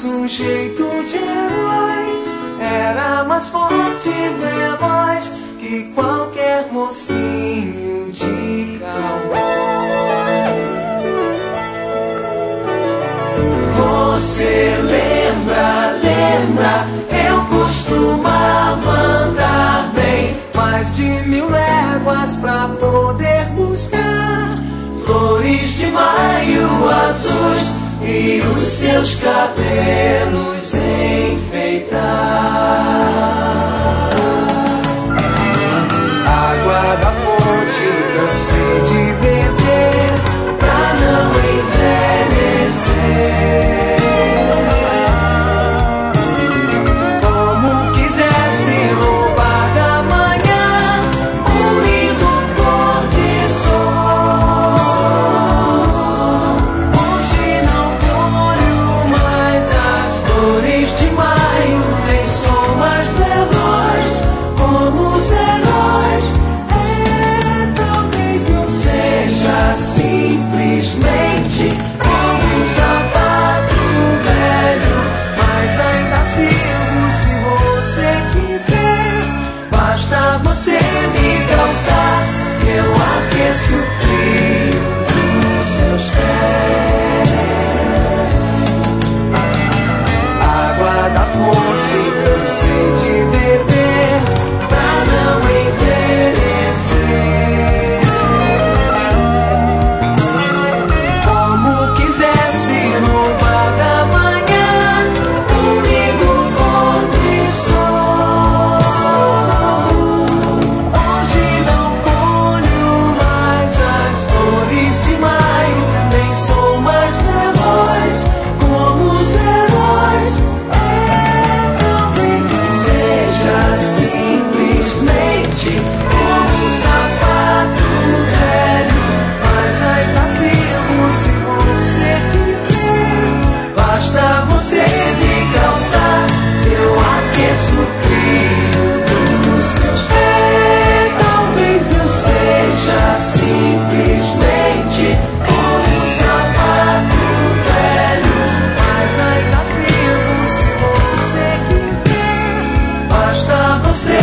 mais um jeito de herói. Era mais forte e veloz que qualquer mocinho de cowboy. Você lembra, eu costumava andar bem mais de 1000 léguas pra poder buscar flores de maio azuis e os seus cabelos enfeitar. Água da fonte cansei de beber pra não envelhecer. Como quisesse roubar da manhã um lindo pôr de sol. Hoje não colho mais as flores de maio, nem sou mais veloz como os heróis. Talvez eu seja simplesmente como um sapato velho, mas ainda sirvo se você quiser. Basta você me calçar, que eu aqueço o frio dos seus pés. Água da fonte cansei de beber pra não envelhecer. Como quisesse roubar da manhã um lindo pôr de sol. Hoje não colho mais as flores de maio, nem sou mais veloz como os heróis. Talvez eu seja simplesmente como um sapato velho, mas ainda sirvo se você quiser. Basta você me calçar, eu aqueço o frio dos seus pés. Talvez eu seja simplesmente como um sapato velho, mas ainda sirvo se você quiser. Basta você